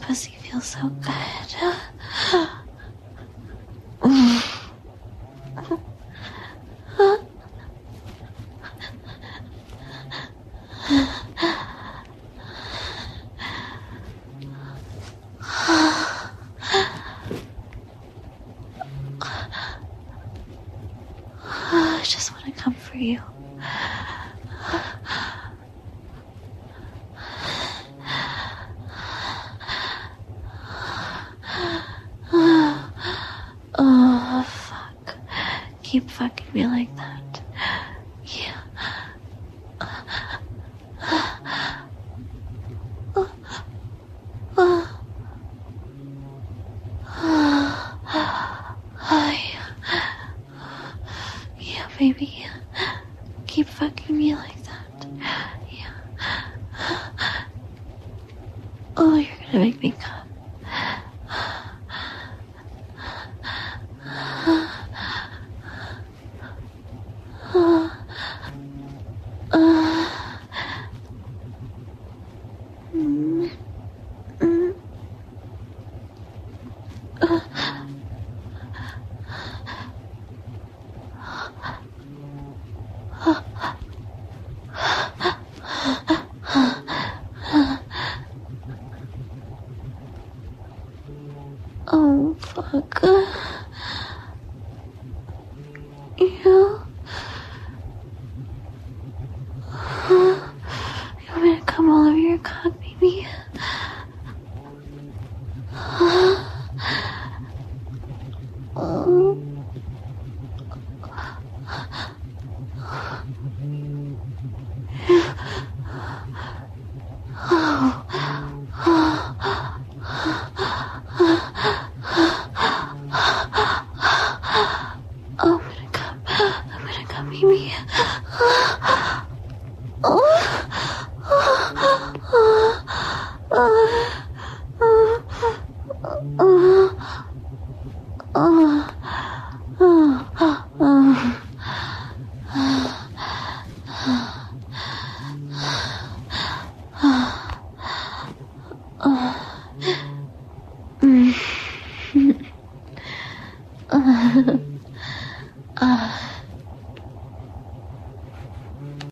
pussy feels so good. I just want to come for you. Oh, fuck. Keep fucking me like that. Yeah. Yeah, baby. Keep fucking me like that. Yeah. Oh, you're gonna make me come. Oh, fuck. You? You want me to come all over your cock, baby? I'm gonna come, baby.